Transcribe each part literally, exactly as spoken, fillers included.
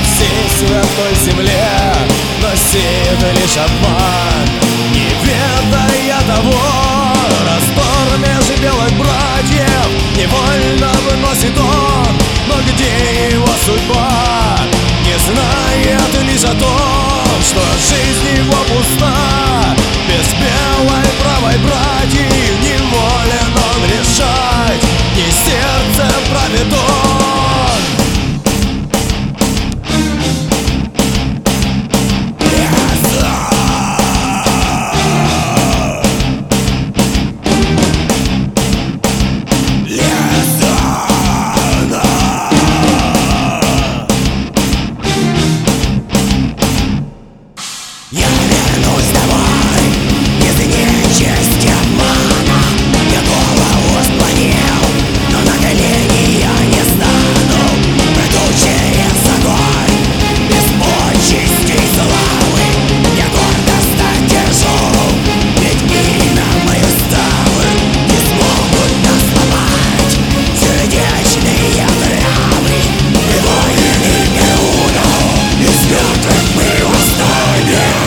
всей святой земле, но сеет лишь обман, не ведая того. Раздор между белых братьев невольно выносит он, но где его судьба? Не знает лишь о том, что жизнь его пуста. Без белой правой братьев неволен он решать, не сердце правит он. Я вернусь домой из нечисти обмана. Я голову склонил, но на колени я не стану. Пройду через огонь без почестей славы. Я гордо стать держу, ведь имя мое ставы не смогут нас сломать сердечные травы. И воины Перуна из мертвых мы восстанем.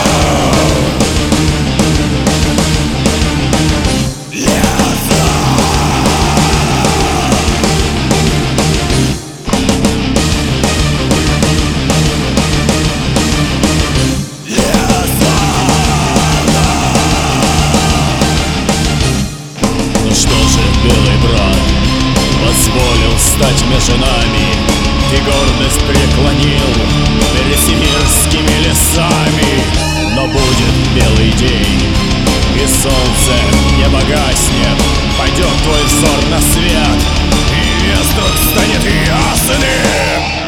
Белый брат позволил стать между нами, ты гордость преклонил перед всемирскими лесами. Но будет белый день, и солнце не погаснет, пойдет твой взор на свет, и весь вдруг станет ясным.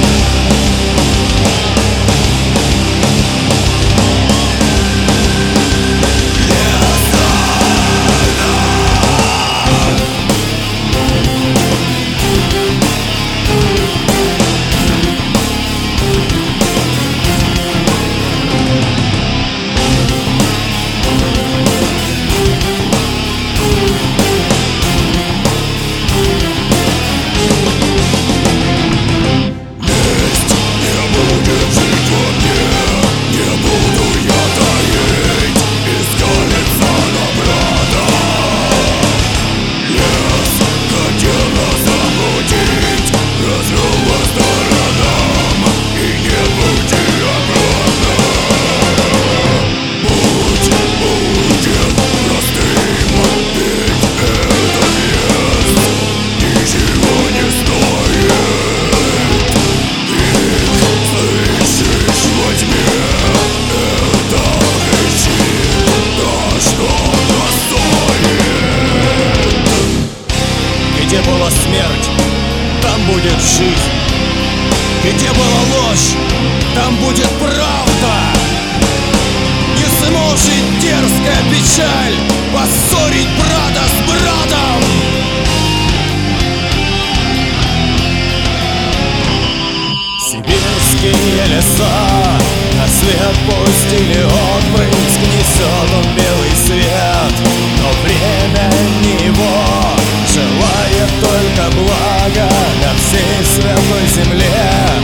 Где была смерть, там будет жизнь. Где была ложь, там будет правда. Не сможет дерзкая печаль поссорить брата с братом. Сибирские леса на свет пустили отпрыск, несет он белый свет, но время не его. Желает только блага на всей святой земле.